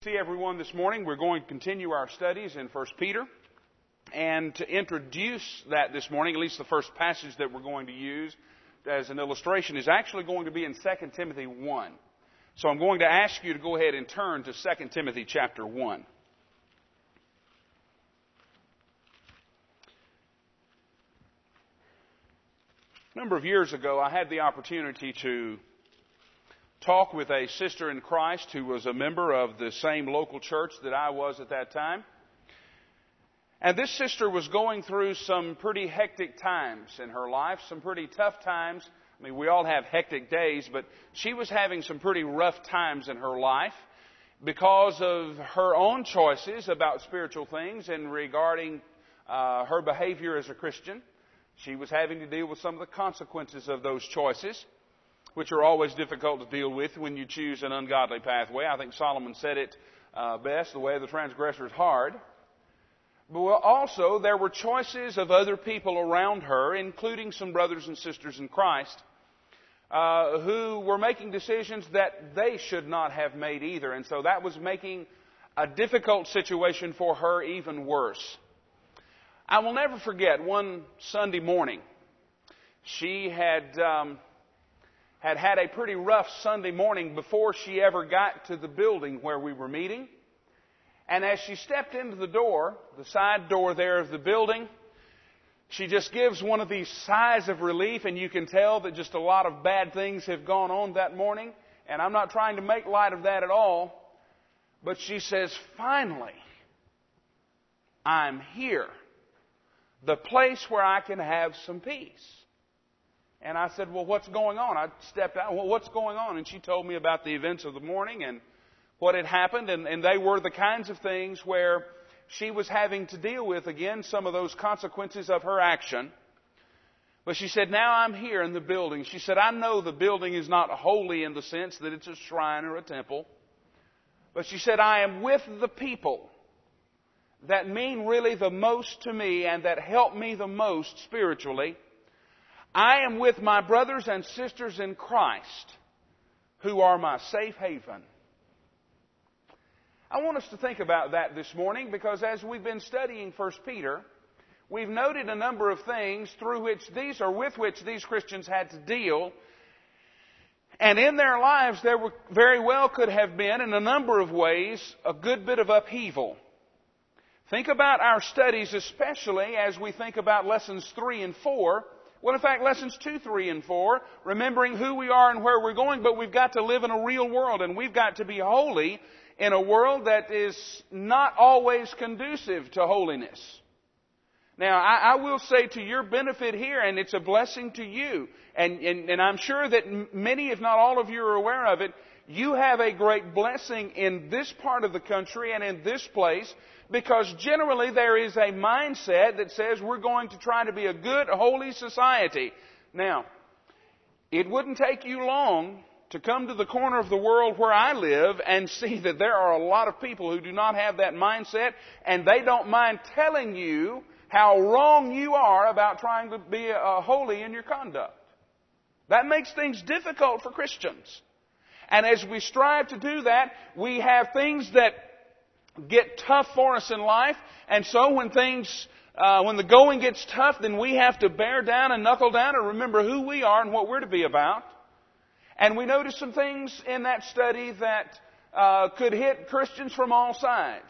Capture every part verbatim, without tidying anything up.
See everyone this morning. We're going to continue our studies in First Peter. And to introduce that this morning, at least the first passage that we're going to use as an illustration, is actually going to be in Second Timothy one. So I'm going to ask you to go ahead and turn to Second Timothy chapter one. A number of years ago, I had the opportunity to talk with a sister in Christ who was a member of the same local church that I was at that time. And this sister was going through some pretty hectic times in her life, some pretty tough times. I mean, we all have hectic days, but she was having some pretty rough times in her life because of her own choices about spiritual things and regarding uh, her behavior as a Christian. She was having to deal with some of the consequences of those choices, which are always difficult to deal with when you choose an ungodly pathway. I think Solomon said it uh, best, the way of the transgressor is hard. But also, there were choices of other people around her, including some brothers and sisters in Christ, uh, who were making decisions that they should not have made either. And so that was making a difficult situation for her even worse. I will never forget one Sunday morning. She had... Um, had had a pretty rough Sunday morning before she ever got to the building where we were meeting. And as she stepped into the door, the side door there of the building, she just gives one of these sighs of relief, and you can tell that just a lot of bad things have gone on that morning. And I'm not trying to make light of that at all. But she says, finally, I'm here. The place where I can have some peace. And I said, well, what's going on? I stepped out. Well, what's going on? And she told me about the events of the morning and what had happened. And, and they were the kinds of things where she was having to deal with, again, some of those consequences of her action. But she said, now I'm here in the building. She said, I know the building is not holy in the sense that it's a shrine or a temple. But she said, I am with the people that mean really the most to me and that help me the most spiritually. I am with my brothers and sisters in Christ who are my safe haven. I want us to think about that this morning because as we've been studying First Peter, we've noted a number of things through which these or with which these Christians had to deal. And in their lives there were, very well could have been, in a number of ways, a good bit of upheaval. Think about our studies, especially as we think about lessons three and four. Well, in fact, lessons two, three, and four, remembering who we are and where we're going, but we've got to live in a real world, and we've got to be holy in a world that is not always conducive to holiness. Now, I, I will say to your benefit here, and it's a blessing to you, and, and, and I'm sure that many, if not all of you, are aware of it. You have a great blessing in this part of the country and in this place, because generally there is a mindset that says we're going to try to be a good, holy society. Now, it wouldn't take you long to come to the corner of the world where I live and see that there are a lot of people who do not have that mindset, and they don't mind telling you how wrong you are about trying to be uh, holy in your conduct. That makes things difficult for Christians. And as we strive to do that, we have things that get tough for us in life. And so when things, uh, when the going gets tough, then we have to bear down and knuckle down and remember who we are and what we're to be about. And we noticed some things in that study that uh, could hit Christians from all sides.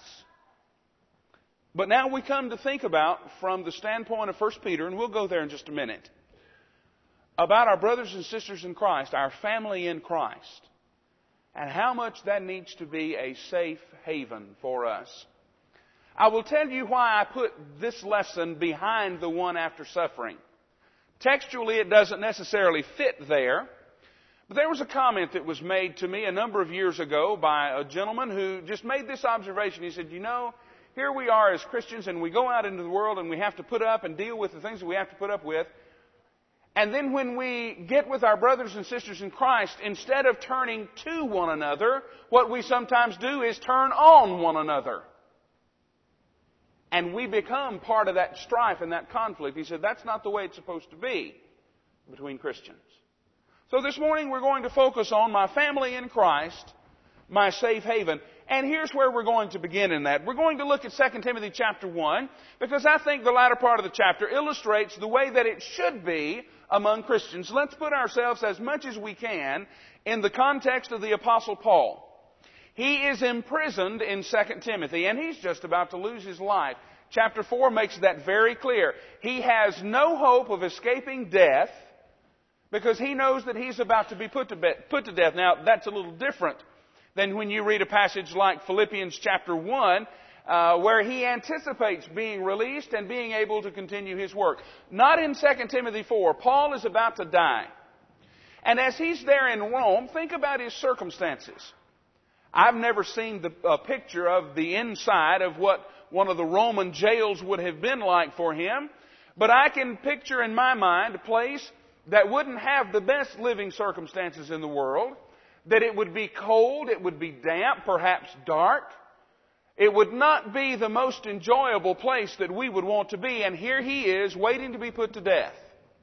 But now we come to think about, from the standpoint of First Peter, and we'll go there in just a minute, about our brothers and sisters in Christ, our family in Christ, and how much that needs to be a safe haven for us. I will tell you why I put this lesson behind the one after suffering. Textually, it doesn't necessarily fit there. But there was a comment that was made to me a number of years ago by a gentleman who just made this observation. He said, you know, here we are as Christians and we go out into the world and we have to put up and deal with the things that we have to put up with. And then when we get with our brothers and sisters in Christ, instead of turning to one another, what we sometimes do is turn on one another. And we become part of that strife and that conflict. He said, that's not the way it's supposed to be between Christians. So this morning we're going to focus on my family in Christ, my safe haven. And here's where we're going to begin in that. We're going to look at Second Timothy chapter one, because I think the latter part of the chapter illustrates the way that it should be among Christians. Let's put ourselves as much as we can in the context of the Apostle Paul. He is imprisoned in Second Timothy, and he's just about to lose his life. Chapter four makes that very clear. He has no hope of escaping death because he knows that he's about to be put to, be- put to death. Now, that's a little different than when you read a passage like Philippians chapter one, uh, where he anticipates being released and being able to continue his work. Not in Second Timothy four. Paul is about to die. And as he's there in Rome, think about his circumstances. I've never seen the uh, picture of the inside of what one of the Roman jails would have been like for him, but I can picture in my mind a place that wouldn't have the best living circumstances in the world, that it would be cold, it would be damp, perhaps dark. It would not be the most enjoyable place that we would want to be, and here he is waiting to be put to death.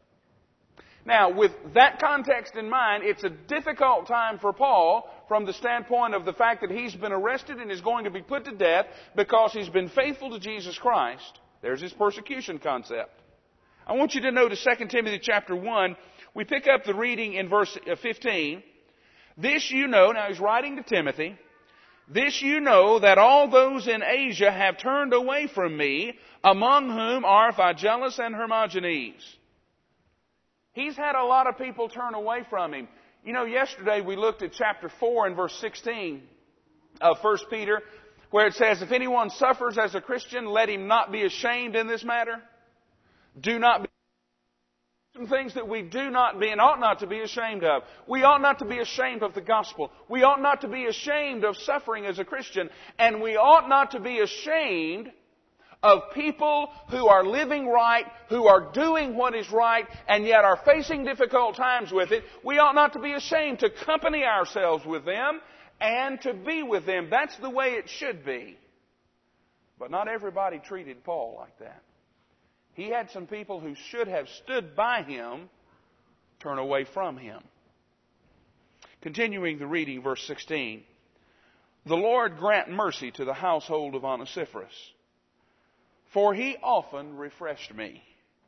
Now, with that context in mind, it's a difficult time for Paul from the standpoint of the fact that he's been arrested and is going to be put to death because he's been faithful to Jesus Christ. There's his persecution concept. I want you to notice Second Timothy chapter one. We pick up the reading in verse fifteen. This you know, now he's writing to Timothy, this you know that all those in Asia have turned away from me, among whom are Phygellus and Hermogenes. He's had a lot of people turn away from him. You know, yesterday we looked at chapter four and verse sixteen of First Peter, where it says, if anyone suffers as a Christian, let him not be ashamed in this matter. Do not be some things that we do not be and ought not to be ashamed of. We ought not to be ashamed of the gospel. We ought not to be ashamed of suffering as a Christian. And we ought not to be ashamed of people who are living right, who are doing what is right, and yet are facing difficult times with it. We ought not to be ashamed to accompany ourselves with them and to be with them. That's the way it should be. But not everybody treated Paul like that. He had some people who should have stood by him turn away from him. Continuing the reading, verse sixteen. The Lord grant mercy to the household of Onesiphorus, for he often refreshed me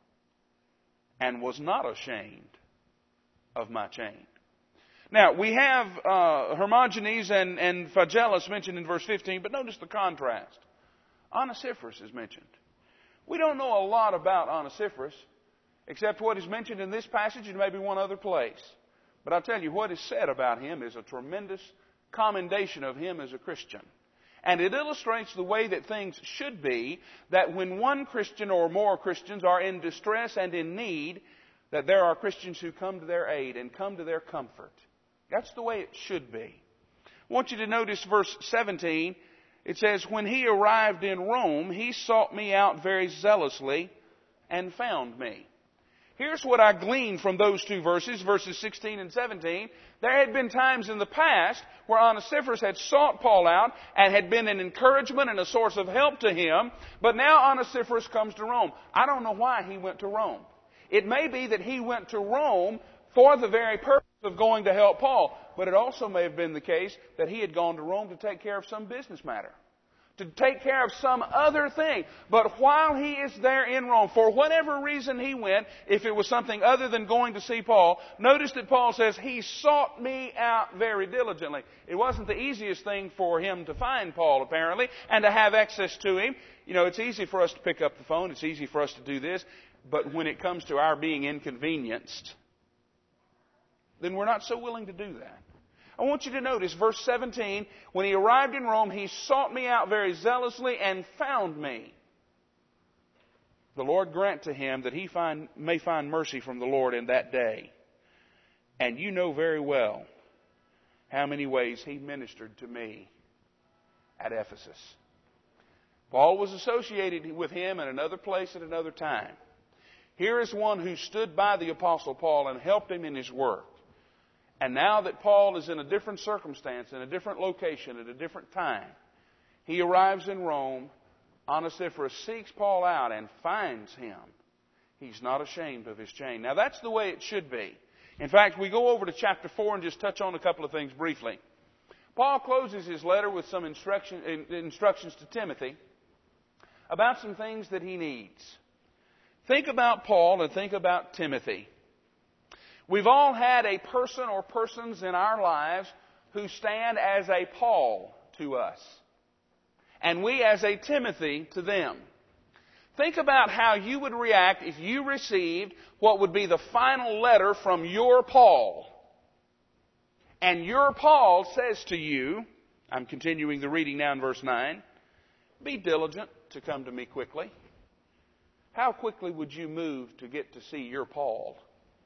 and was not ashamed of my chain. Now, we have uh, Hermogenes and, and Phygellus mentioned in verse fifteen, but notice the contrast. Onesiphorus is mentioned. We don't know a lot about Onesiphorus, except what is mentioned in this passage and maybe one other place. But I'll tell you, what is said about him is a tremendous commendation of him as a Christian. And it illustrates the way that things should be, that when one Christian or more Christians are in distress and in need, that there are Christians who come to their aid and come to their comfort. That's the way it should be. I want you to notice verse seventeen. It says, when he arrived in Rome, he sought me out very zealously and found me. Here's what I gleaned from those two verses, verses sixteen and seventeen. There had been times in the past where Onesiphorus had sought Paul out and had been an encouragement and a source of help to him, but now Onesiphorus comes to Rome. I don't know why he went to Rome. It may be that he went to Rome for the very purpose of going to help Paul, but it also may have been the case that he had gone to Rome to take care of some business matter, to take care of some other thing. But while he is there in Rome, for whatever reason he went, if it was something other than going to see Paul, notice that Paul says, he sought me out very diligently. It wasn't the easiest thing for him to find Paul, apparently, and to have access to him. You know, it's easy for us to pick up the phone. It's easy for us to do this. But when it comes to our being inconvenienced, then we're not so willing to do that. I want you to notice verse seventeen, when he arrived in Rome, he sought me out very zealously and found me. The Lord grant to him that he find, may find mercy from the Lord in that day. And you know very well how many ways he ministered to me at Ephesus. Paul was associated with him in another place at another time. Here is one who stood by the Apostle Paul and helped him in his work. And now that Paul is in a different circumstance, in a different location, at a different time, he arrives in Rome. Onesiphorus seeks Paul out and finds him. He's not ashamed of his chain. Now that's the way it should be. In fact, we go over to chapter four and just touch on a couple of things briefly. Paul closes his letter with some instruction, instructions to Timothy about some things that he needs. Think about Paul and think about Timothy. We've all had a person or persons in our lives who stand as a Paul to us, and we as a Timothy to them. Think about how you would react if you received what would be the final letter from your Paul. And your Paul says to you, I'm continuing the reading now in verse nine, be diligent to come to me quickly. How quickly would you move to get to see your Paul?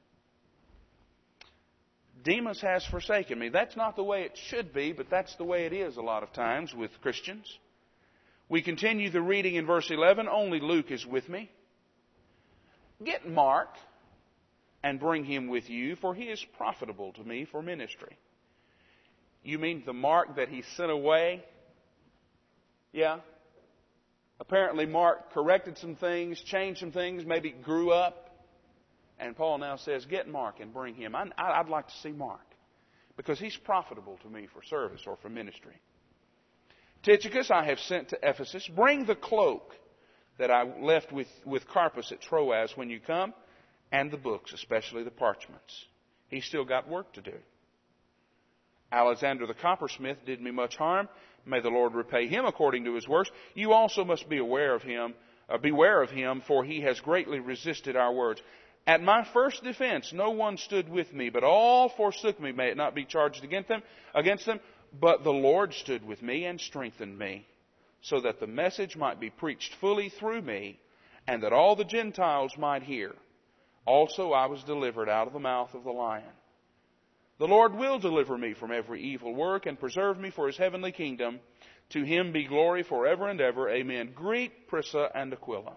Demas has forsaken me. That's not the way it should be, but that's the way it is a lot of times with Christians. We continue the reading in verse eleven. Only Luke is with me. Get Mark and bring him with you, for he is profitable to me for ministry. You mean the Mark that he sent away? Yeah. Apparently Mark corrected some things, changed some things, maybe grew up. And Paul now says, get Mark and bring him. I, I'd like to see Mark because he's profitable to me for service or for ministry. Tychicus I have sent to Ephesus. Bring the cloak that I left with, with Carpus at Troas when you come, and the books, especially the parchments. He's still got work to do. Alexander the coppersmith did me much harm. May the Lord repay him according to his works. You also must be aware of him, uh, beware of him, for he has greatly resisted our words. At my first defense, no one stood with me, but all forsook me. May it not be charged against them, against them. But the Lord stood with me and strengthened me, so that the message might be preached fully through me, and that all the Gentiles might hear. Also I was delivered out of the mouth of the lion. The Lord will deliver me from every evil work and preserve me for his heavenly kingdom. To him be glory forever and ever. Amen. Greet Prisca and Aquila.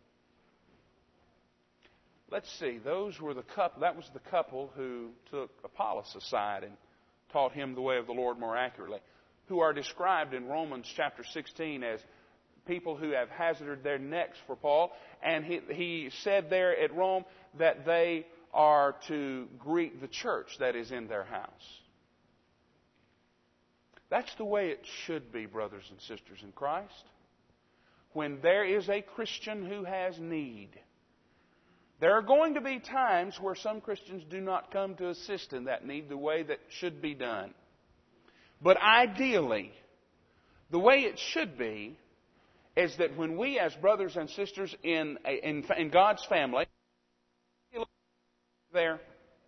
Let's see. Those were the couple. That was the couple who took Apollos aside and taught him the way of the Lord more accurately, who are described in Romans chapter sixteen as people who have hazarded their necks for Paul. And he, he said there at Rome that they are to greet the church that is in their house. That's the way it should be, brothers and sisters in Christ. When there is a Christian who has need, there are going to be times where some Christians do not come to assist in that need the way that should be done. But ideally, the way it should be is that when we as brothers and sisters in, in, in God's family, there,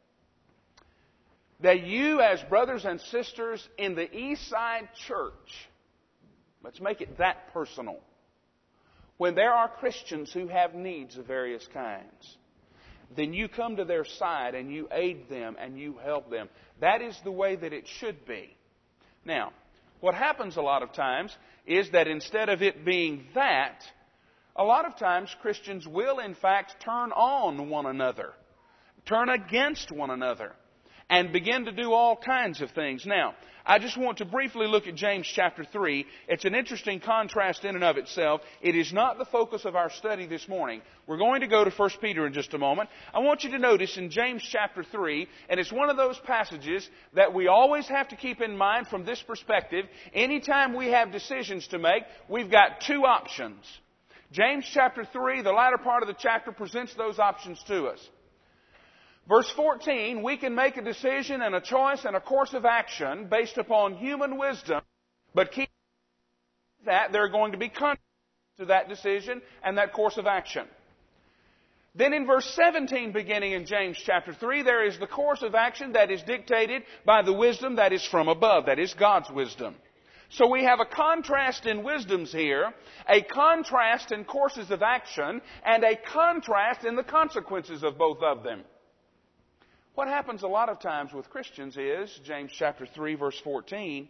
that you as brothers and sisters in the East Side Church, let's make it that personal, when there are Christians who have needs of various kinds, then you come to their side and you aid them and you help them. That is the way that it should be. Now, what happens a lot of times is that instead of it being that, a lot of times Christians will in fact turn on one another, turn against one another, and begin to do all kinds of things. Now, I just want to briefly look at James chapter three. It's an interesting contrast in and of itself. It is not the focus of our study this morning. We're going to go to First Peter in just a moment. I want you to notice in James chapter three, and it's one of those passages that we always have to keep in mind from this perspective. Anytime we have decisions to make, we've got two options. James chapter three, the latter part of the chapter, presents those options to us. Verse fourteen, we can make a decision and a choice and a course of action based upon human wisdom, but keep that there are going to be consequences to that decision and that course of action. Then in verse seventeen, beginning in James chapter three, there is the course of action that is dictated by the wisdom that is from above, that is God's wisdom. So we have a contrast in wisdoms here, a contrast in courses of action, and a contrast in the consequences of both of them. What happens a lot of times with Christians is, James chapter three, verse fourteen,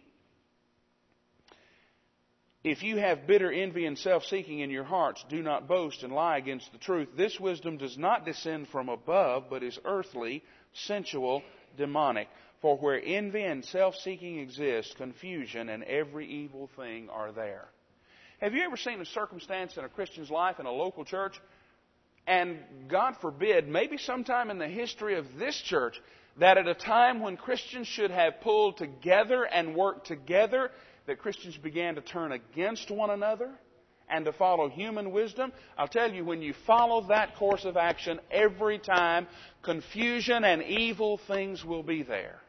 if you have bitter envy and self-seeking in your hearts, do not boast and lie against the truth. This wisdom does not descend from above, but is earthly, sensual, demonic. For where envy and self-seeking exist, confusion and every evil thing are there. Have you ever seen a circumstance in a Christian's life in a local church And God forbid, maybe sometime in the history of this church, that at a time when Christians should have pulled together and worked together, that Christians began to turn against one another and to follow human wisdom. I'll tell you, when you follow that course of action every time, confusion and evil things will be there.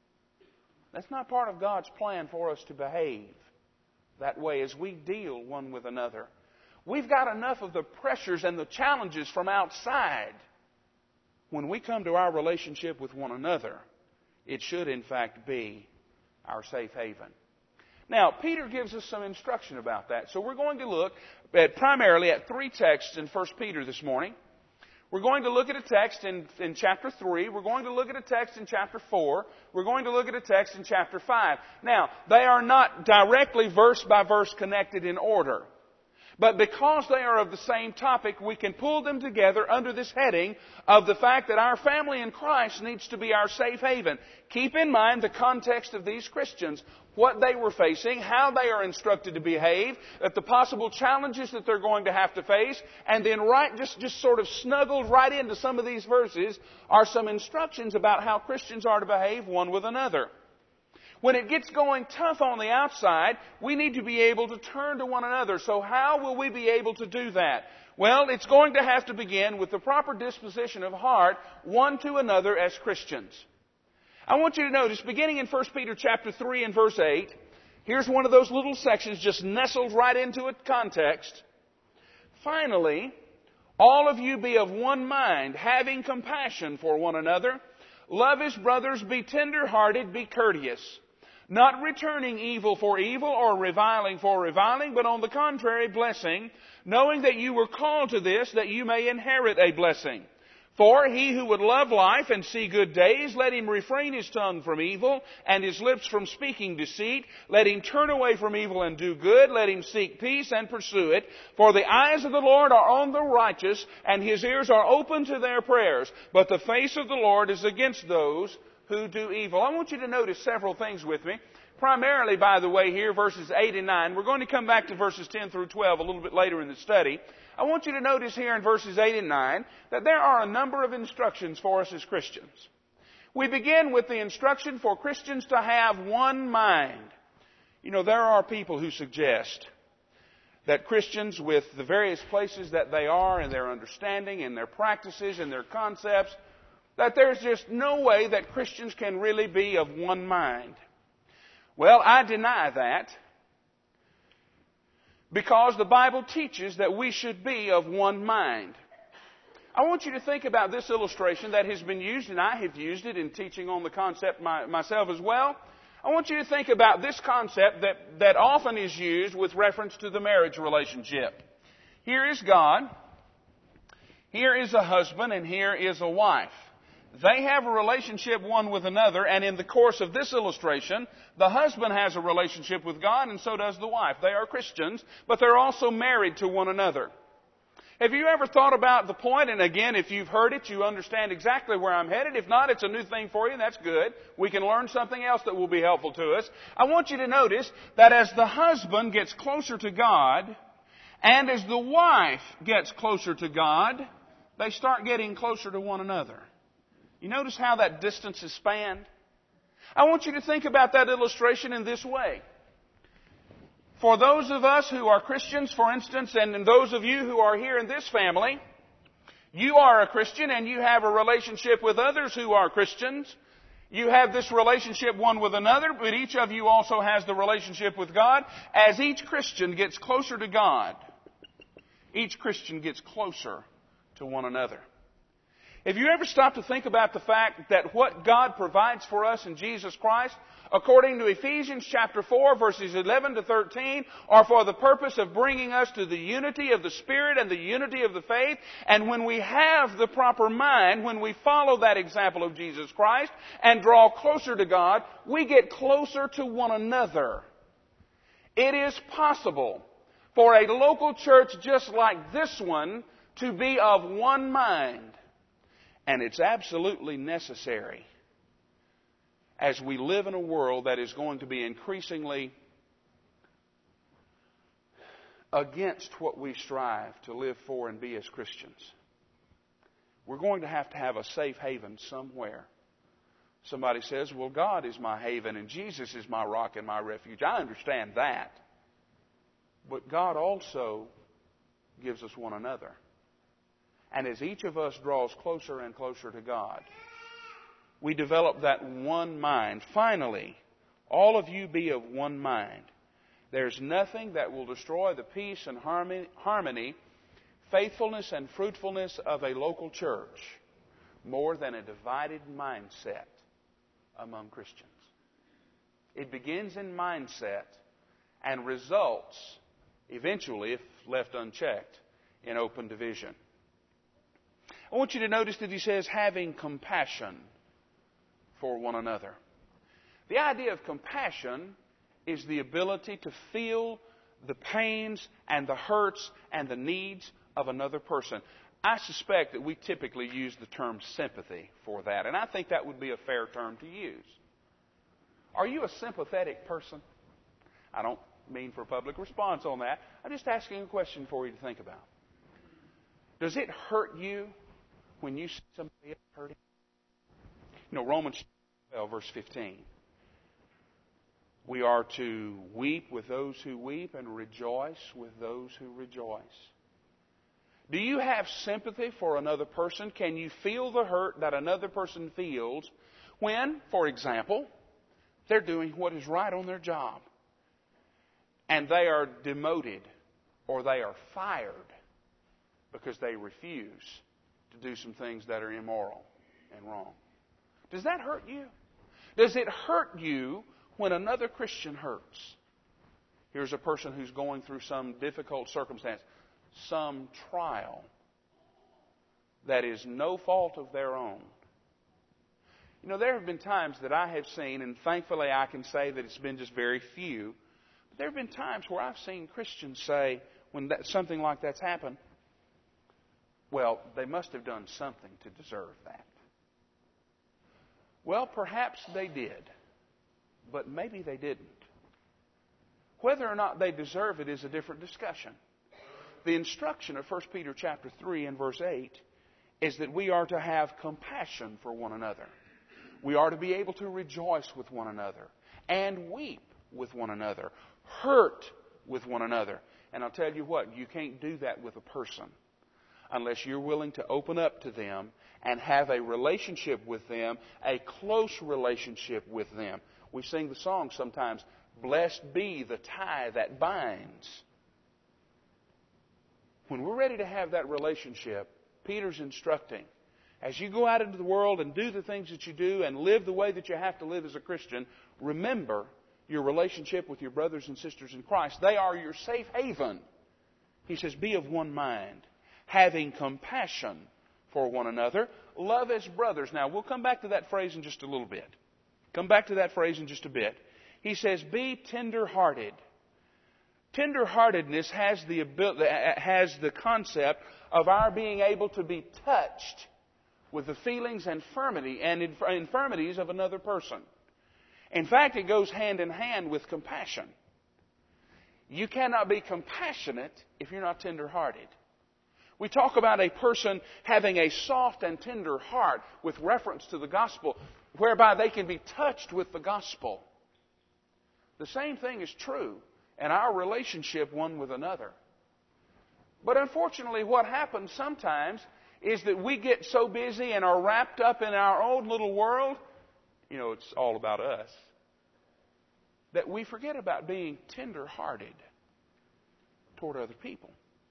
That's not part of God's plan for us to behave that way as we deal one with another. We've got enough of the pressures and the challenges from outside. When we come to our relationship with one another, it should in fact be our safe haven. Now, Peter gives us some instruction about that. So we're going to look at primarily at three texts in First Peter this morning. We're going to look at a text in, in chapter three. We're going to look at a text in chapter four. We're going to look at a text in chapter five. Now, they are not directly verse by verse connected in order. But because they are of the same topic, we can pull them together under this heading of the fact that our family in Christ needs to be our safe haven. Keep in mind the context of these Christians, what they were facing, how they are instructed to behave, that the possible challenges that they're going to have to face, and then right, just, just sort of snuggled right into some of these verses are some instructions about how Christians are to behave one with another. When it gets going tough on the outside, we need to be able to turn to one another. So how will we be able to do that? Well, it's going to have to begin with the proper disposition of heart one to another as Christians. I want you to notice, beginning in First Peter chapter three and verse eight, here's one of those little sections just nestled right into a context. Finally, all of you be of one mind, having compassion for one another. Love as brothers, be tender-hearted, be courteous. Not returning evil for evil or reviling for reviling, but on the contrary, blessing, knowing that you were called to this, that you may inherit a blessing. For he who would love life and see good days, let him refrain his tongue from evil and his lips from speaking deceit. Let him turn away from evil and do good. Let him seek peace and pursue it. For the eyes of the Lord are on the righteous, and his ears are open to their prayers. But the face of the Lord is against those who do evil. I want you to notice several things with me. Primarily, by the way, here, verses eight and nine. We're going to come back to verses ten through twelve a little bit later in the study. I want you to notice here in verses eight and nine that there are a number of instructions for us as Christians. We begin with the instruction for Christians to have one mind. You know, there are people who suggest that Christians, with the various places that they are in their understanding, in their practices, in their concepts, that there's just no way that Christians can really be of one mind. Well, I deny that, because the Bible teaches that we should be of one mind. I want you to think about this illustration that has been used, and I have used it in teaching on the concept my, myself as well. I want you to think about this concept that, that often is used with reference to the marriage relationship. Here is God, here is a husband, and here is a wife. They have a relationship one with another, and in the course of this illustration, the husband has a relationship with God, and so does the wife. They are Christians, but they're also married to one another. Have you ever thought about the point? And again, if you've heard it, you understand exactly where I'm headed. If not, it's a new thing for you, and that's good. We can learn something else that will be helpful to us. I want you to notice that as the husband gets closer to God, and as the wife gets closer to God, they start getting closer to one another. You notice how that distance is spanned? I want you to think about that illustration in this way. For those of us who are Christians, for instance, and those of you who are here in this family, you are a Christian and you have a relationship with others who are Christians. You have this relationship one with another, but each of you also has the relationship with God. As each Christian gets closer to God, each Christian gets closer to one another. Have you ever stopped to think about the fact that what God provides for us in Jesus Christ, according to Ephesians chapter four, verses eleven to thirteen, are for the purpose of bringing us to the unity of the Spirit and the unity of the faith? And when we have the proper mind, when we follow that example of Jesus Christ and draw closer to God, we get closer to one another. It is possible for a local church just like this one to be of one mind. And it's absolutely necessary as we live in a world that is going to be increasingly against what we strive to live for and be as Christians. we're going to have to have a safe haven somewhere. Somebody says, well, God is my haven and Jesus is my rock and my refuge. I understand that. But God also gives us one another. And as each of us draws closer and closer to God, we develop that one mind. Finally, all of you be of one mind. There's nothing that will destroy the peace and harmony, faithfulness and fruitfulness of a local church more than a divided mindset among Christians. It begins in mindset and results, eventually, if left unchecked, in open division. I want you to notice that he says, having compassion for one another. The idea of compassion is the ability to feel the pains and the hurts and the needs of another person. I suspect that we typically use the term sympathy for that, and I think that would be a fair term to use. Are you a sympathetic person? I don't mean for public response on that. I'm just asking a question for you to think about. Does it hurt you when you see somebody else hurting? You know, Romans twelve, verse fifteen. We are to weep with those who weep and rejoice with those who rejoice. Do you have sympathy for another person? Can you feel the hurt that another person feels when, for example, they're doing what is right on their job and they are demoted or they are fired because they refuse to do some things that are immoral and wrong? Does that hurt you? Does it hurt you when another Christian hurts? Here's a person who's going through some difficult circumstance, some trial that is no fault of their own. You know, there have been times that I have seen, and thankfully I can say that it's been just very few, but there have been times where I've seen Christians say, when that, something like that's happened, well, they must have done something to deserve that. Well, perhaps they did, but maybe they didn't. Whether or not they deserve it is a different discussion. The instruction of First Peter chapter three and verse eight is that we are to have compassion for one another. We are to be able to rejoice with one another and weep with one another, hurt with one another. And I'll tell you what, you can't do that with a person unless you're willing to open up to them and have a relationship with them, a close relationship with them. We sing the song sometimes, blessed be the tie that binds. When we're ready to have that relationship, Peter's instructing, as you go out into the world and do the things that you do and live the way that you have to live as a Christian, remember your relationship with your brothers and sisters in Christ. They are your safe haven. He says, be of one mind, having compassion for one another, love as brothers. Now, we'll come back to that phrase in just a little bit. Come back to that phrase in just a bit. He says, be tender-hearted. Tender-heartedness has the ability, has the concept of our being able to be touched with the feelings and infirmity and infirmities of another person. In fact, it goes hand in hand with compassion. You cannot be compassionate if you're not tender-hearted. We talk about a person having a soft and tender heart with reference to the gospel, whereby they can be touched with the gospel. The same thing is true in our relationship one with another. But unfortunately, what happens sometimes is that we get so busy and are wrapped up in our own little world, you know, it's all about us, that we forget about being tender-hearted toward other people.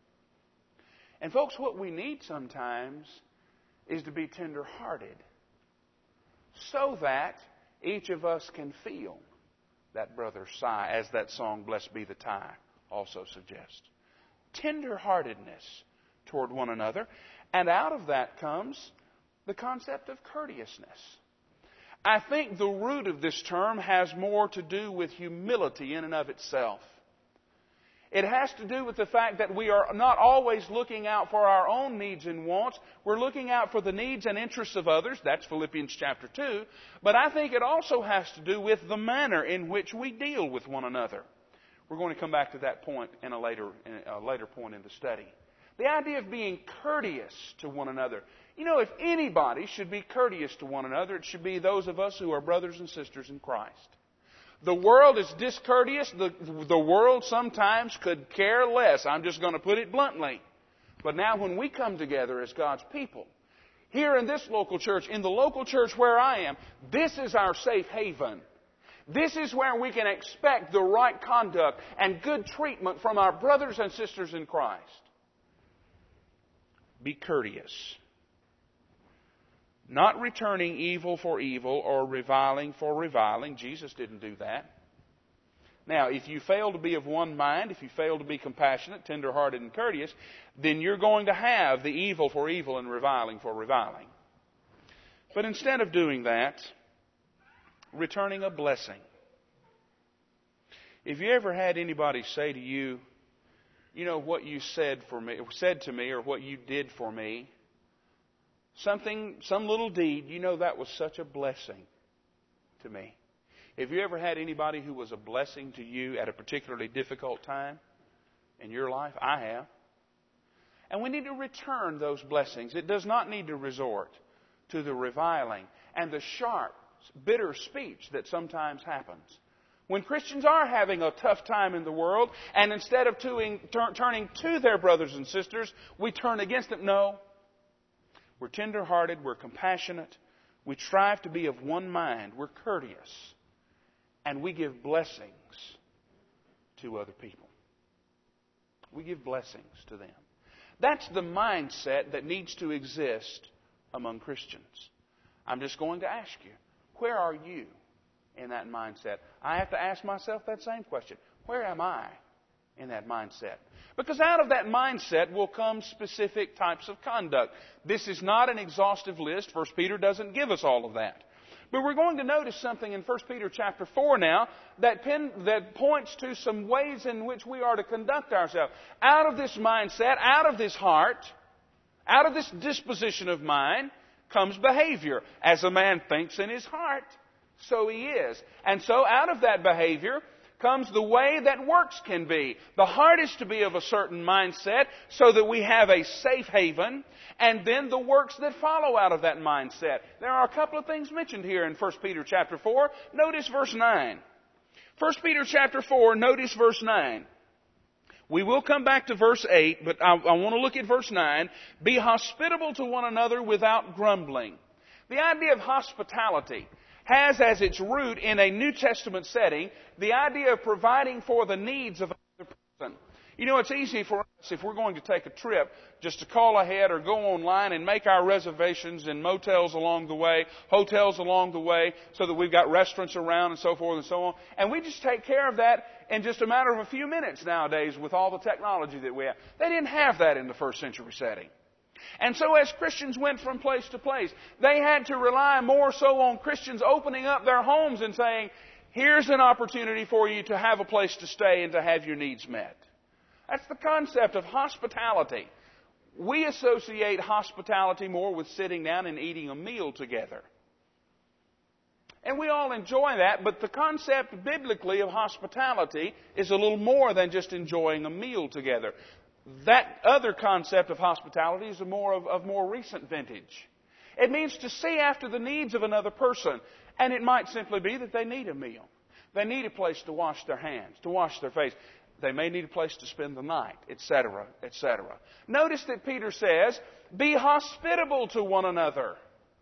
And folks, what we need sometimes is to be tender-hearted so that each of us can feel that brother's sigh, as that song, Blessed Be the Tie, also suggests. Tender-heartedness toward one another. And out of that comes the concept of courteousness. I think the root of this term has more to do with humility in and of itself. It has to do with the fact that we are not always looking out for our own needs and wants. We're looking out for the needs and interests of others. That's Philippians chapter two. But I think it also has to do with the manner in which we deal with one another. We're going to come back to that point in a later, in a later point in the study. The idea of being courteous to one another. You know, if anybody should be courteous to one another, it should be those of us who are brothers and sisters in Christ. The world is discourteous. The, the world sometimes could care less. I'm just going to put it bluntly. But now when we come together as God's people, here in this local church, in the local church where I am, this is our safe haven. This is where we can expect the right conduct and good treatment from our brothers and sisters in Christ. Be courteous. Not returning evil for evil or reviling for reviling. Jesus didn't do that. Now, if you fail to be of one mind, if you fail to be compassionate, tender-hearted, and courteous, then you're going to have the evil for evil and reviling for reviling. But instead of doing that, returning a blessing. If you ever had anybody say to you, you know, what you said for me, said to me, or what you did for me, something, some little deed, you know, that was such a blessing to me. Have you ever had anybody who was a blessing to you at a particularly difficult time in your life? I have. And we need to return those blessings. It does not need to resort to the reviling and the sharp, bitter speech that sometimes happens. When Christians are having a tough time in the world, and instead of tuing, tur- turning to their brothers and sisters, we turn against them. No. We're tender-hearted. We're compassionate. We strive to be of one mind. We're courteous. And we give blessings to other people. We give blessings to them. That's the mindset that needs to exist among Christians. I'm just going to ask you, where are you in that mindset? I have to ask myself that same question. Where am I in that mindset? Because out of that mindset will come specific types of conduct. This is not an exhaustive list. First Peter doesn't give us all of that. But we're going to notice something in First Peter chapter four now that, pen, that points to some ways in which we are to conduct ourselves. Out of this mindset, out of this heart, out of this disposition of mind comes behavior. As a man thinks in his heart, so he is. And so out of that behavior comes the way that works can be. The heart is to be of a certain mindset so that we have a safe haven, and then the works that follow out of that mindset. There are a couple of things mentioned here in First Peter chapter four. Notice verse nine. First Peter chapter four, notice verse nine. We will come back to verse eight, but I, I want to look at verse nine. Be hospitable to one another without grumbling. The idea of hospitality has as its root in a New Testament setting the idea of providing for the needs of another person. You know, it's easy for us, if we're going to take a trip, just to call ahead or go online and make our reservations in motels along the way, hotels along the way, so that we've got restaurants around and so forth and so on. And we just take care of that in just a matter of a few minutes nowadays with all the technology that we have. They didn't have that in the first century setting. And so as Christians went from place to place, they had to rely more so on Christians opening up their homes and saying, here's an opportunity for you to have a place to stay and to have your needs met. That's the concept of hospitality. We associate hospitality more with sitting down and eating a meal together. And we all enjoy that, but the concept biblically of hospitality is a little more than just enjoying a meal together. That other concept of hospitality is a more of, of more recent vintage. It means to see after the needs of another person. And it might simply be that they need a meal. They need a place to wash their hands, to wash their face. They may need a place to spend the night, et cetera, et cetera. Notice that Peter says, be hospitable to one another.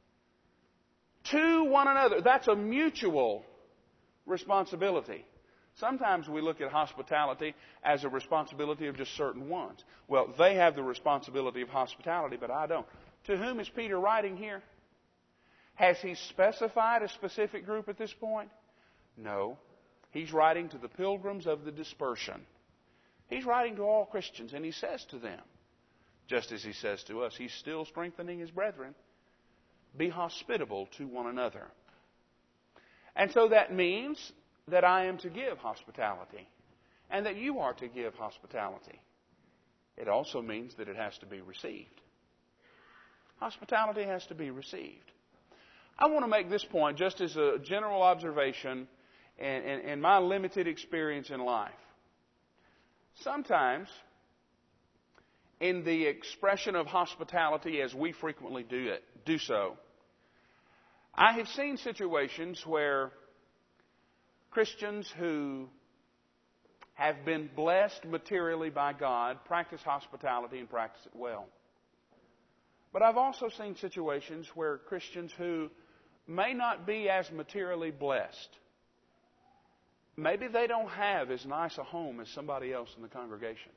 To one another. That's a mutual responsibility. Sometimes we look at hospitality as a responsibility of just certain ones. Well, they have the responsibility of hospitality, but I don't. To whom is Peter writing here? Has he specified a specific group at this point? No. He's writing to the pilgrims of the dispersion. He's writing to all Christians, and he says to them, just as he says to us, he's still strengthening his brethren, be hospitable to one another. And so that means that I am to give hospitality, and that you are to give hospitality. It also means that it has to be received. Hospitality has to be received. I want to make this point just as a general observation in, in, in my limited experience in life. Sometimes, in the expression of hospitality as we frequently do it, do so. I have seen situations where Christians who have been blessed materially by God practice hospitality and practice it well. But I've also seen situations where Christians who may not be as materially blessed, maybe they don't have as nice a home as somebody else in the congregation.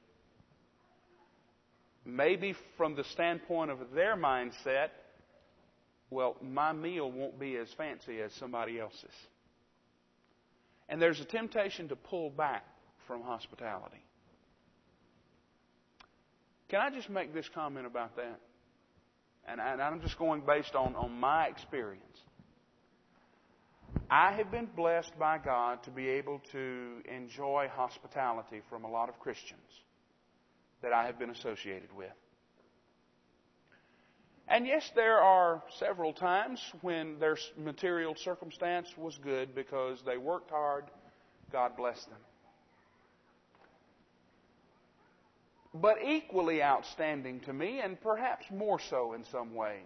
Maybe from the standpoint of their mindset, well, my meal won't be as fancy as somebody else's. And there's a temptation to pull back from hospitality. Can I just make this comment about that? And, I, and I'm just going based on, on my experience. I have been blessed by God to be able to enjoy hospitality from a lot of Christians that I have been associated with. And yes, there are several times when their material circumstance was good because they worked hard. God blessed them. But equally outstanding to me, and perhaps more so in some ways,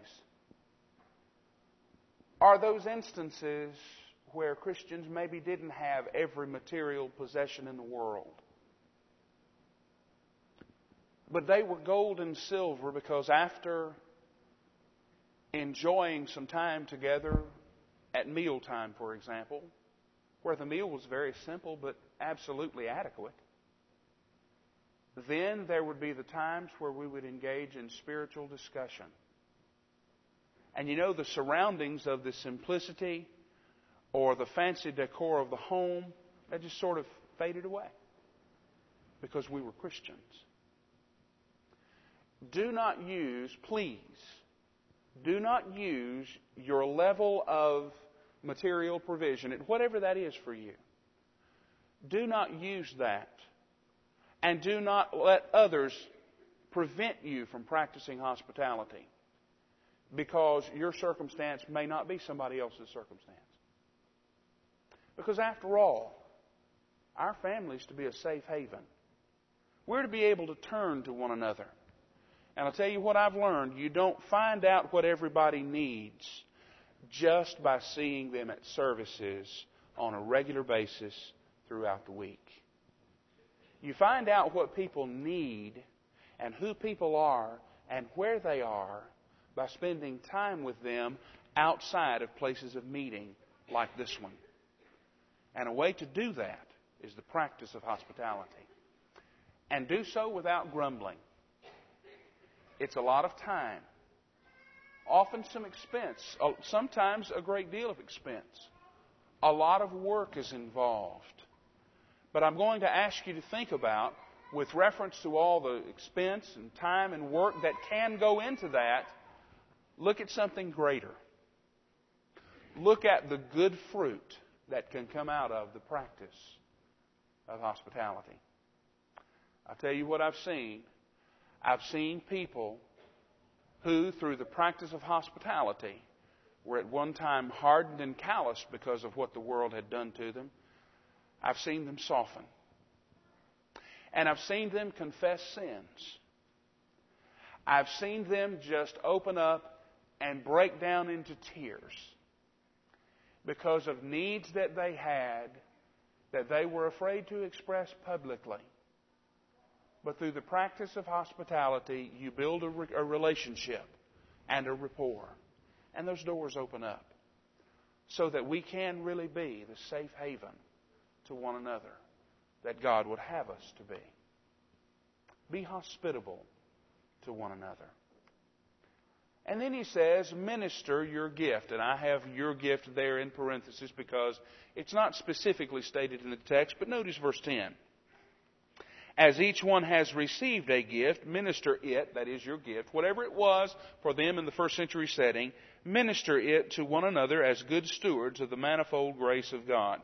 are those instances where Christians maybe didn't have every material possession in the world. But they were gold and silver because after enjoying some time together at mealtime, for example, where the meal was very simple but absolutely adequate, then there would be the times where we would engage in spiritual discussion. And you know, the surroundings of the simplicity or the fancy decor of the home, that just sort of faded away because we were Christians. Do not use, please, do not use your level of material provision, whatever that is for you. Do not use that. And do not let others prevent you from practicing hospitality because your circumstance may not be somebody else's circumstance. Because after all, our family is to be a safe haven. We're to be able to turn to one another. And I'll tell you what I've learned. You don't find out what everybody needs just by seeing them at services on a regular basis throughout the week. You find out what people need and who people are and where they are by spending time with them outside of places of meeting like this one. And a way to do that is the practice of hospitality. And do so without grumbling. It's a lot of time. Often some expense. Sometimes a great deal of expense. A lot of work is involved. But I'm going to ask you to think about, with reference to all the expense and time and work that can go into that, look at something greater. Look at the good fruit that can come out of the practice of hospitality. I'll tell you what I've seen. I've seen people who, through the practice of hospitality, were at one time hardened and calloused because of what the world had done to them. I've seen them soften. And I've seen them confess sins. I've seen them just open up and break down into tears because of needs that they had that they were afraid to express publicly. But through the practice of hospitality, you build a, re- a relationship and a rapport. And those doors open up so that we can really be the safe haven to one another that God would have us to be. Be hospitable to one another. And then he says, minister your gift. And I have your gift there in parentheses because it's not specifically stated in the text, but notice verse ten. As each one has received a gift, minister it, that is your gift, whatever it was for them in the first century setting, minister it to one another as good stewards of the manifold grace of God.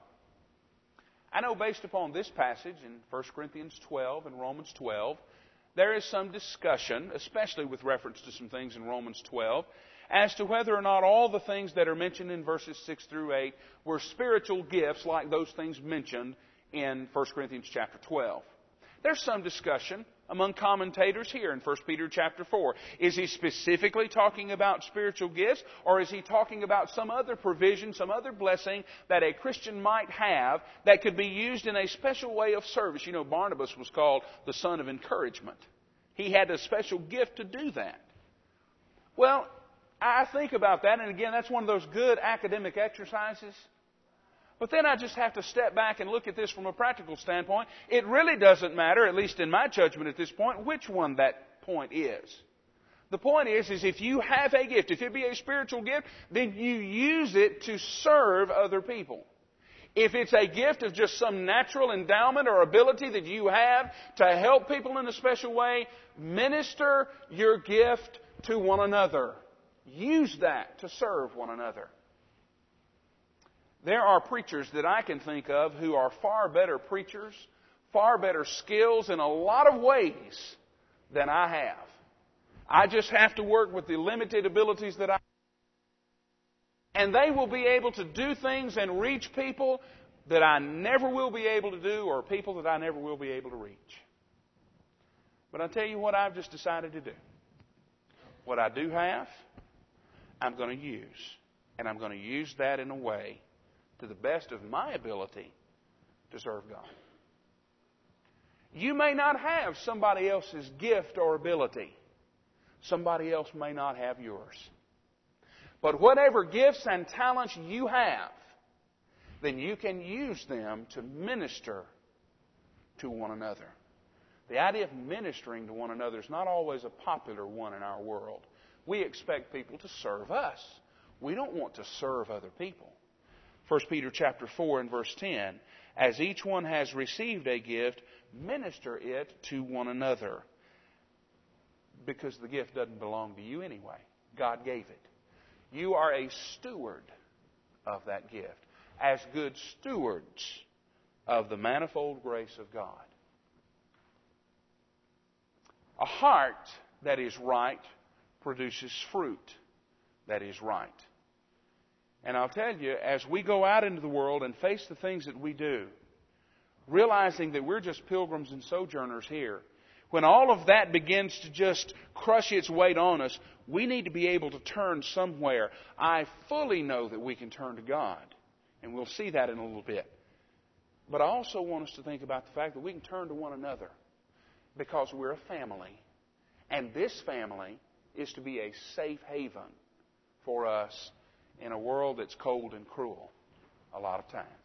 I know based upon this passage in First Corinthians twelve and Romans twelve, there is some discussion, especially with reference to some things in Romans twelve, as to whether or not all the things that are mentioned in verses six through eight were spiritual gifts like those things mentioned in First Corinthians chapter twelve. There's some discussion among commentators here in First Peter chapter four. Is he specifically talking about spiritual gifts, or is he talking about some other provision, some other blessing that a Christian might have that could be used in a special way of service? You know, Barnabas was called the son of encouragement. He had a special gift to do that. Well, I think about that, and again, that's one of those good academic exercises. But then I just have to step back and look at this from a practical standpoint. It really doesn't matter, at least in my judgment at this point, which one that point is. The point is, is if you have a gift, if it be a spiritual gift, then you use it to serve other people. If it's a gift of just some natural endowment or ability that you have to help people in a special way, minister your gift to one another. Use that to serve one another. There are preachers that I can think of who are far better preachers, far better skills in a lot of ways than I have. I just have to work with the limited abilities that I have. And they will be able to do things and reach people that I never will be able to do, or people that I never will be able to reach. But I'll tell you what I've just decided to do. What I do have, I'm going to use. And I'm going to use that in a way to the best of my ability to serve God. You may not have somebody else's gift or ability. Somebody else may not have yours. But whatever gifts and talents you have, then you can use them to minister to one another. The idea of ministering to one another is not always a popular one in our world. We expect people to serve us. We don't want to serve other people. First Peter chapter four and verse ten, as each one has received a gift, minister it to one another. Because the gift doesn't belong to you anyway. God gave it. You are a steward of that gift, as good stewards of the manifold grace of God. A heart that is right produces fruit that is right. And I'll tell you, as we go out into the world and face the things that we do, realizing that we're just pilgrims and sojourners here, when all of that begins to just crush its weight on us, we need to be able to turn somewhere. I fully know that we can turn to God, and we'll see that in a little bit. But I also want us to think about the fact that we can turn to one another because we're a family. And this family is to be a safe haven for us in a world that's cold and cruel a lot of times.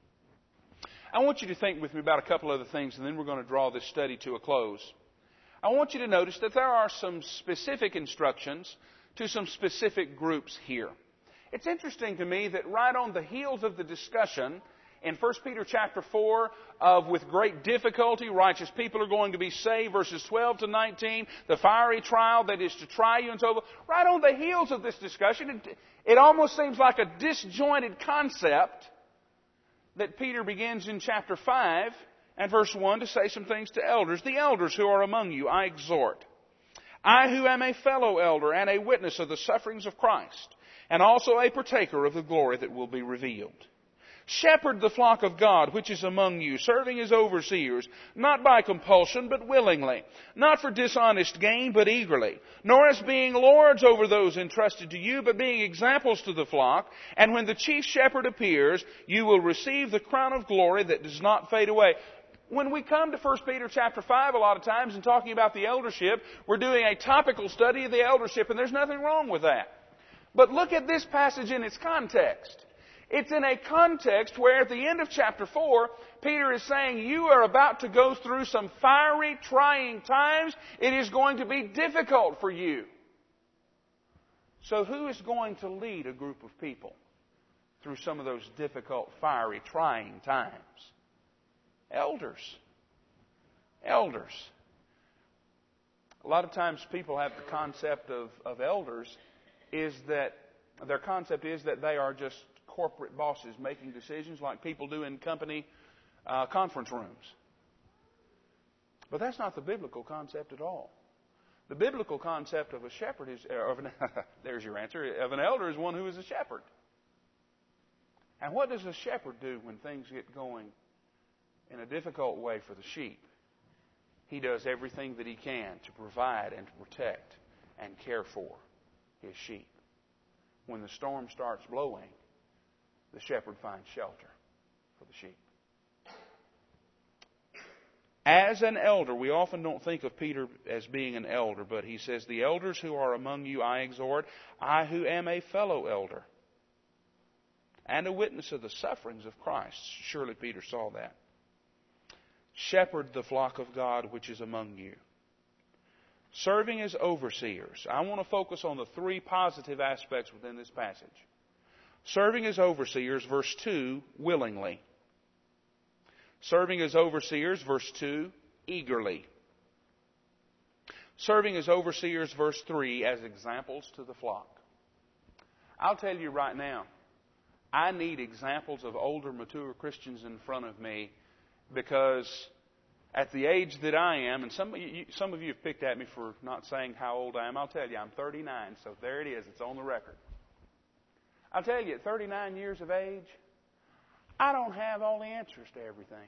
I want you to think with me about a couple other things, and then we're going to draw this study to a close. I want you to notice that there are some specific instructions to some specific groups here. It's interesting to me that right on the heels of the discussion in First Peter chapter four of with great difficulty righteous people are going to be saved, verses twelve to nineteen, the fiery trial that is to try you and so forth. Right on the heels of this discussion, it, it almost seems like a disjointed concept that Peter begins in chapter five and verse one to say some things to elders. The elders who are among you, I exhort. I who am a fellow elder and a witness of the sufferings of Christ, and also a partaker of the glory that will be revealed. Shepherd the flock of God which is among you, serving as overseers, not by compulsion, but willingly, not for dishonest gain, but eagerly, nor as being lords over those entrusted to you, but being examples to the flock. And when the chief shepherd appears, you will receive the crown of glory that does not fade away. When we come to First Peter chapter five a lot of times and talking about the eldership, we're doing a topical study of the eldership, and there's nothing wrong with that. But look at this passage in its context. It's in a context where at the end of chapter four, Peter is saying you are about to go through some fiery, trying times. It is going to be difficult for you. So who is going to lead a group of people through some of those difficult, fiery, trying times? Elders. Elders. A lot of times people have the concept of, of elders is that their concept is that they are just corporate bosses making decisions like people do in company uh, conference rooms. But that's not the biblical concept at all. The biblical concept of a shepherd is, of an, there's your answer, of an elder is one who is a shepherd. And what does a shepherd do when things get going in a difficult way for the sheep? he does everything that he can to provide and to protect and care for his sheep. When the storm starts blowing, the shepherd finds shelter for the sheep. As an elder, we often don't think of Peter as being an elder, but he says, the elders who are among you I exhort, I who am a fellow elder and a witness of the sufferings of Christ. Surely Peter saw that. Shepherd the flock of God which is among you, serving as overseers. I want to focus on the three positive aspects within this passage. Serving as overseers, verse two, willingly. Serving as overseers, verse two, eagerly. Serving as overseers, verse three, as examples to the flock. I'll tell you right now, I need examples of older, mature Christians in front of me, because at the age that I am, and some of you, some of you have picked at me for not saying how old I am. I'll tell you, I'm thirty-nine, so there it is. It's on the record. I'll tell you, at thirty-nine years of age, I don't have all the answers to everything.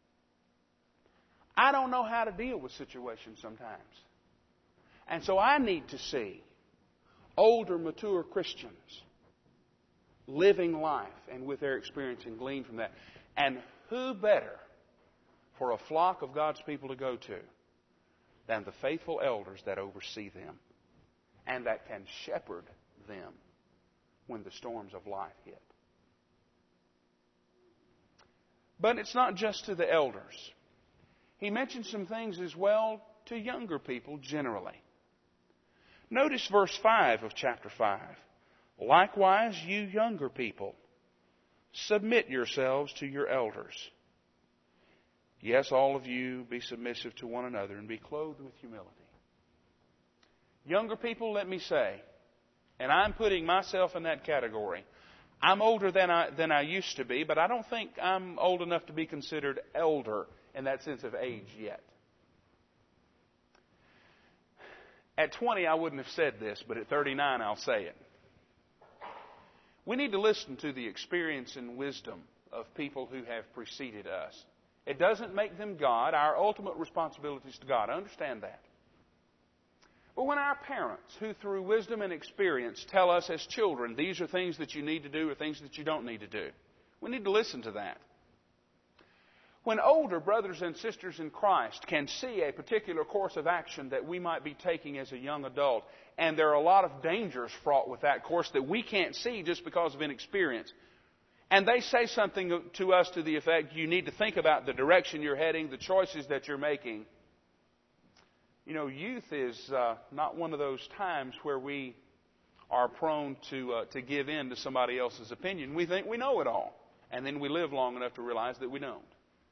I don't know how to deal with situations sometimes. And so I need to see older, mature Christians living life and with their experience and glean from that. And who better for a flock of God's people to go to than the faithful elders that oversee them and that can shepherd them when the storms of life hit. But it's not just to the elders. He mentions some things as well to younger people generally. Notice verse five of chapter five. Likewise, you younger people, submit yourselves to your elders. Yes, all of you be submissive to one another and be clothed with humility. Younger people, let me say, and I'm putting myself in that category, I'm older than I, than I used to be, but I don't think I'm old enough to be considered elder in that sense of age yet. At twenty, I wouldn't have said this, but at thirty-nine, I'll say it. We need to listen to the experience and wisdom of people who have preceded us. It doesn't make them God. Our ultimate responsibility is to God. I understand that. But when our parents, who through wisdom and experience tell us as children, these are things that you need to do or things that you don't need to do, we need to listen to that. When older brothers and sisters in Christ can see a particular course of action that we might be taking as a young adult, and there are a lot of dangers fraught with that course that we can't see just because of inexperience, and they say something to us to the effect, you need to think about the direction you're heading, the choices that you're making. You know, youth is uh, not one of those times where we are prone to uh, to give in to somebody else's opinion. We think we know it all, and then we live long enough to realize that we don't.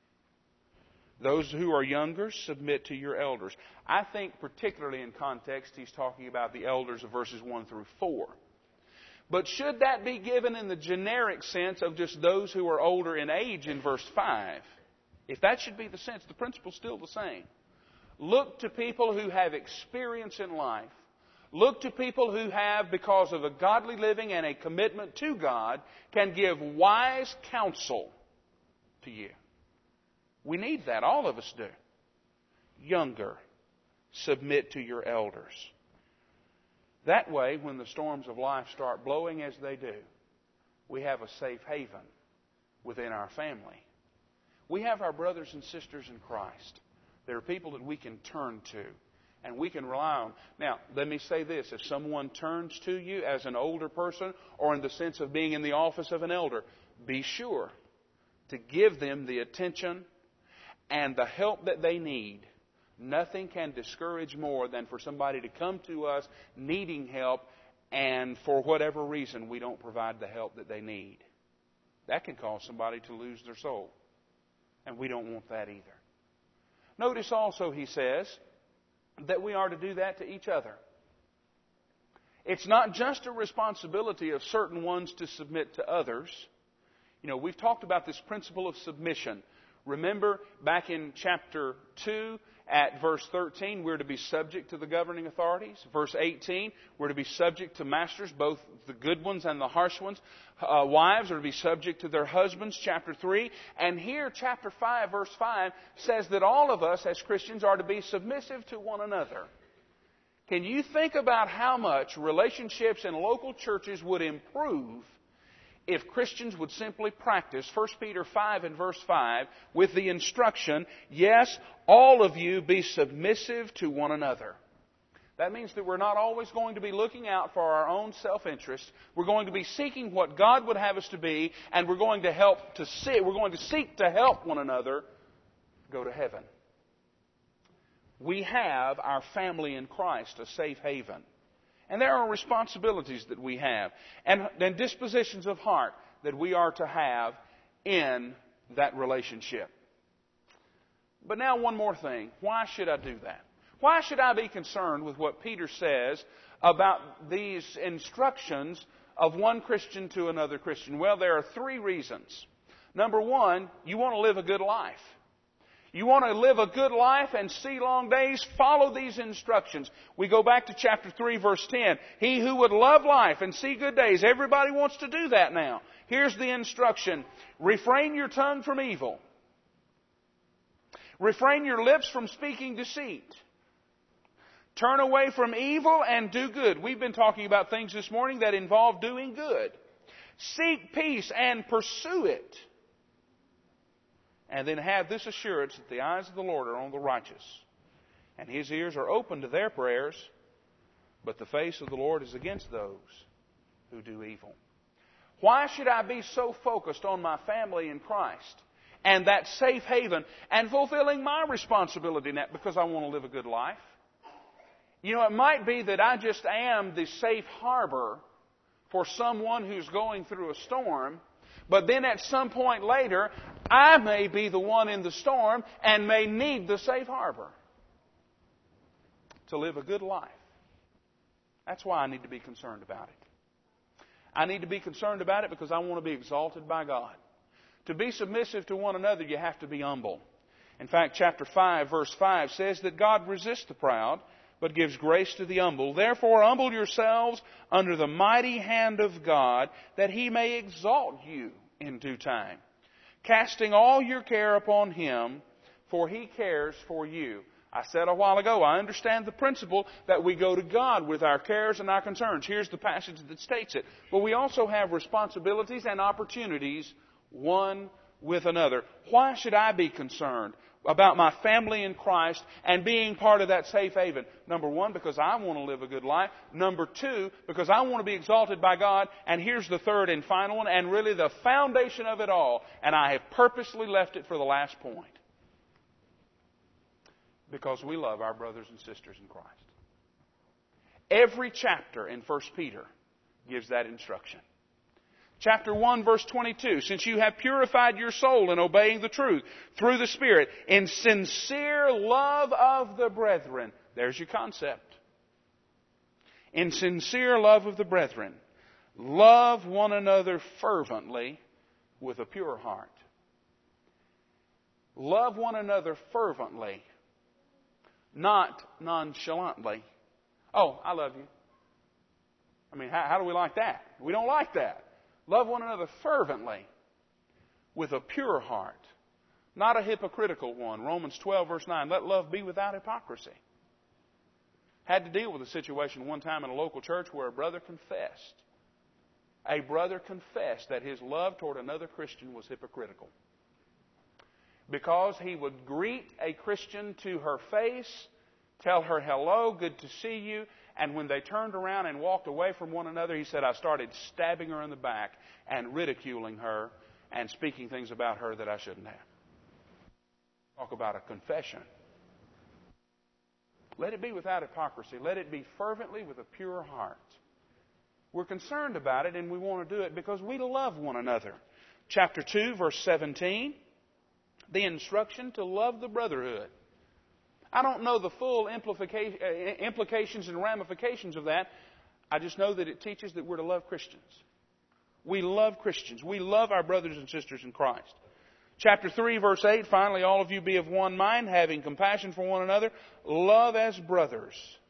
Those who are younger, submit to your elders. I think particularly in context, he's talking about the elders of verses one through four. But should that be given in the generic sense of just those who are older in age in verse five, if that should be the sense, the principle's still the same. Look to people who have experience in life. Look to people who have, because of a godly living and a commitment to God, can give wise counsel to you. We need that. All of us do. Younger, submit to your elders. That way, when the storms of life start blowing as they do, we have a safe haven within our family. We have our brothers and sisters in Christ. There are people that we can turn to and we can rely on. Now, let me say this. If someone turns to you as an older person or in the sense of being in the office of an elder, be sure to give them the attention and the help that they need. Nothing can discourage more than for somebody to come to us needing help, and for whatever reason we don't provide the help that they need. That can cause somebody to lose their soul. And we don't want that either. Notice also, he says, that we are to do that to each other. It's not just a responsibility of certain ones to submit to others. You know, we've talked about this principle of submission. Remember back in chapter two at verse thirteen, we're to be subject to the governing authorities. Verse eighteen, we're to be subject to masters, both the good ones and the harsh ones. Uh, wives are to be subject to their husbands, chapter three. And here, chapter five, verse five, says that all of us as Christians are to be submissive to one another. Can you think about how much relationships in local churches would improve if Christians would simply practice First Peter five and verse five with the instruction, yes, all of you be submissive to one another. That means that we're not always going to be looking out for our own self-interest. We're going to be seeking what God would have us to be, and we're going to help to see, we're going to seek to help one another go to heaven. We have our family in Christ, a safe haven. And there are responsibilities that we have and, and dispositions of heart that we are to have in that relationship. But now one more thing. Why should I do that? Why should I be concerned with what Peter says about these instructions of one Christian to another Christian? Well, there are three reasons. Number one, you want to live a good life. You want to live a good life and see long days? Follow these instructions. We go back to chapter three, verse ten. He who would love life and see good days. Everybody wants to do that now. Here's the instruction. Refrain your tongue from evil. Refrain your lips from speaking deceit. Turn away from evil and do good. We've been talking about things this morning that involve doing good. Seek peace and pursue it. And then have this assurance that the eyes of the Lord are on the righteous, and His ears are open to their prayers, but the face of the Lord is against those who do evil. Why should I be so focused on my family in Christ and that safe haven and fulfilling my responsibility in that? Because I want to live a good life. You know, it might be that I just am the safe harbor for someone who's going through a storm, but then at some point later, I may be the one in the storm and may need the safe harbor to live a good life. That's why I need to be concerned about it. I need to be concerned about it because I want to be exalted by God. To be submissive to one another, you have to be humble. In fact, chapter five, verse five says that God resists the proud, but gives grace to the humble. Therefore, humble yourselves under the mighty hand of God, that He may exalt you in due time, casting all your care upon Him, for He cares for you. I said a while ago, I understand the principle that we go to God with our cares and our concerns. Here's the passage that states it. But we also have responsibilities and opportunities one with another. Why should I be concerned about my family in Christ and being part of that safe haven? Number one, because I want to live a good life. Number two, because I want to be exalted by God. And here's the third and final one, and really the foundation of it all. And I have purposely left it for the last point. Because we love our brothers and sisters in Christ. Every chapter in First Peter gives that instruction. Chapter one, verse twenty-two, since you have purified your soul in obeying the truth through the Spirit, in sincere love of the brethren. There's your concept. In sincere love of the brethren, love one another fervently with a pure heart. Love one another fervently, not nonchalantly. Oh, I love you. I mean, how, how do we like that? We don't like that. Love one another fervently with a pure heart, not a hypocritical one. Romans twelve, verse nine, let love be without hypocrisy. Had to deal with a situation one time in a local church where a brother confessed. A brother confessed that his love toward another Christian was hypocritical. Because he would greet a Christian to her face, tell her hello, good to see you, and when they turned around and walked away from one another, he said, I started stabbing her in the back and ridiculing her and speaking things about her that I shouldn't have. Talk about a confession. Let it be without hypocrisy. Let it be fervently with a pure heart. We're concerned about it and we want to do it because we love one another. Chapter two, verse seventeen, the instruction to love the brotherhood. I don't know the full implications and ramifications of that. I just know that it teaches that we're to love Christians. We love Christians. We love our brothers and sisters in Christ. Chapter three, verse eight, finally, all of you be of one mind, having compassion for one another. Love as brothers.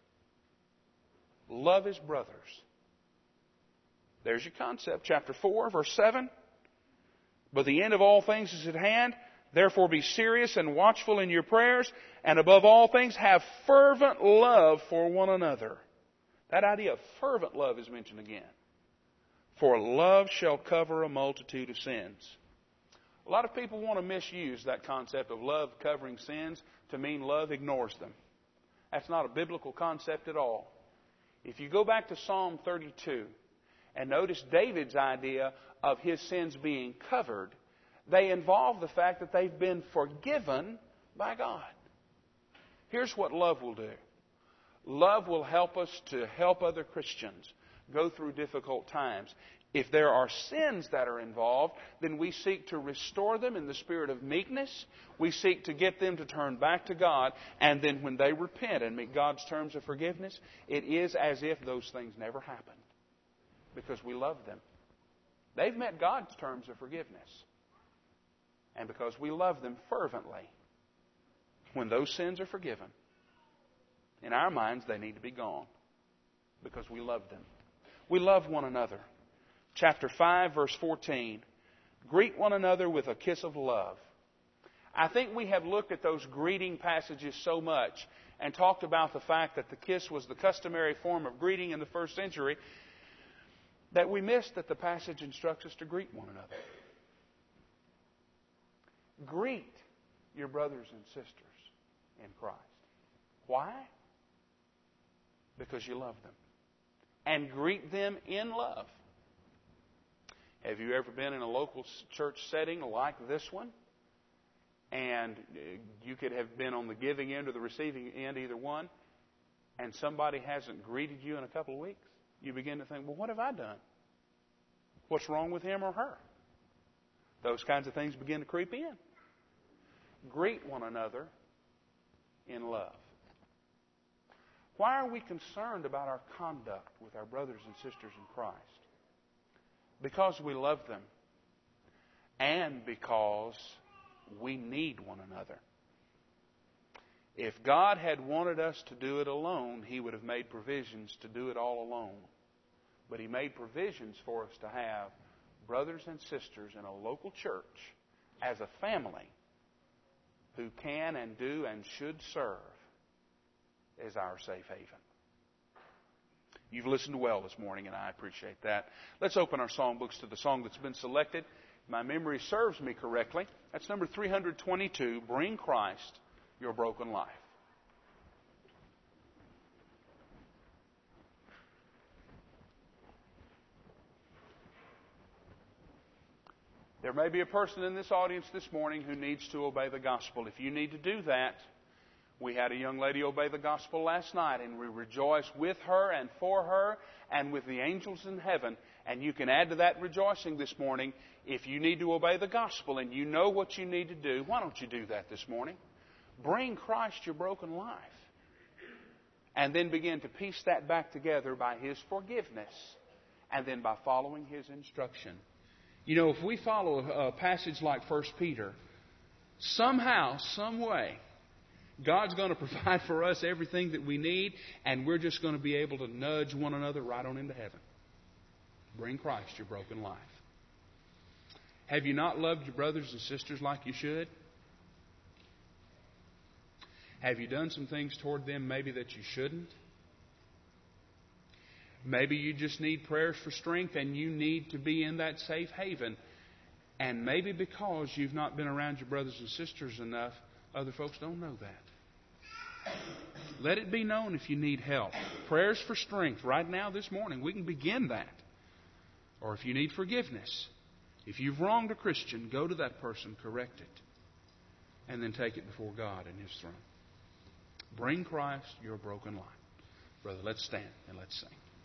Love as brothers. There's your concept. Chapter four, verse seven. But the end of all things is at hand. Therefore be serious and watchful in your prayers. And above all things, have fervent love for one another. That idea of fervent love is mentioned again. For love shall cover a multitude of sins. A lot of people want to misuse that concept of love covering sins to mean love ignores them. That's not a biblical concept at all. If you go back to Psalm thirty-two and notice David's idea of his sins being covered, they involve the fact that they've been forgiven by God. Here's what love will do. Love will help us to help other Christians go through difficult times. If there are sins that are involved, then we seek to restore them in the spirit of meekness. We seek to get them to turn back to God. And then when they repent and meet God's terms of forgiveness, it is as if those things never happened. Because we love them. They've met God's terms of forgiveness. And because we love them fervently, when those sins are forgiven, in our minds they need to be gone. Because we love them. We love one another. Chapter five, verse fourteen. Greet one another with a kiss of love. I think we have looked at those greeting passages so much and talked about the fact that the kiss was the customary form of greeting in the first century that we missed that the passage instructs us to greet one another. Greet your brothers and sisters in Christ. Why? Because you love them. And greet them in love. Have you ever been in a local church setting like this one? And you could have been on the giving end or the receiving end, either one, and somebody hasn't greeted you in a couple of weeks? You begin to think, well, what have I done? What's wrong with him or her? Those kinds of things begin to creep in. Greet one another in love. Why are we concerned about our conduct with our brothers and sisters in Christ? Because we love them and because we need one another. If God had wanted us to do it alone, He would have made provisions to do it all alone. But He made provisions for us to have brothers and sisters in a local church as a family who can and do and should serve as our safe haven. You've listened well this morning, and I appreciate that. Let's open our songbooks to the song that's been selected. If my memory serves me correctly, that's number three twenty-two, Bring Christ Your Broken Life. There may be a person in this audience this morning who needs to obey the gospel. If you need to do that, we had a young lady obey the gospel last night, and we rejoice with her and for her and with the angels in heaven. And you can add to that rejoicing this morning. If you need to obey the gospel and you know what you need to do, why don't you do that this morning? Bring Christ your broken life. And then begin to piece that back together by His forgiveness and then by following His instruction. You know, if we follow a passage like First Peter, somehow, some way, God's going to provide for us everything that we need, and we're just going to be able to nudge one another right on into heaven. Bring Christ your broken life. Have you not loved your brothers and sisters like you should? Have you done some things toward them maybe that you shouldn't? Maybe you just need prayers for strength and you need to be in that safe haven. And maybe because you've not been around your brothers and sisters enough, other folks don't know that. Let it be known if you need help. Prayers for strength right now this morning. We can begin that. Or if you need forgiveness. If you've wronged a Christian, go to that person, correct it. And then take it before God in His throne. Bring Christ your broken life. Brother, let's stand and let's sing.